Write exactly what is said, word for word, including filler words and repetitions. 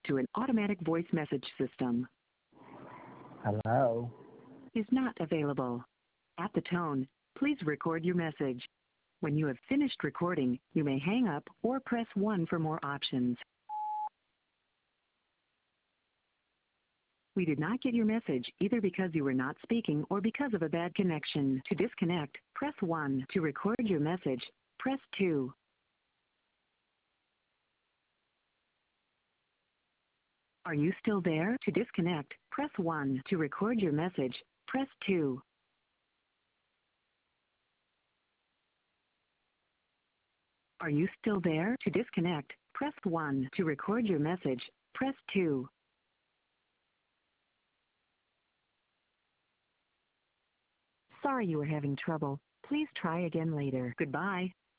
to an automatic voice message system. Hello? Is not available. At the tone, please record your message. When you have finished recording, you may hang up or press one for more options. We did not get your message either because you were not speaking or because of a bad connection. To disconnect, press one. To record your message, press two. Are you still there? To disconnect, press one. To record your message, press two. Are you still there? To disconnect, press one. To record your message, press two. Sorry you were having trouble. Please try again later. Goodbye.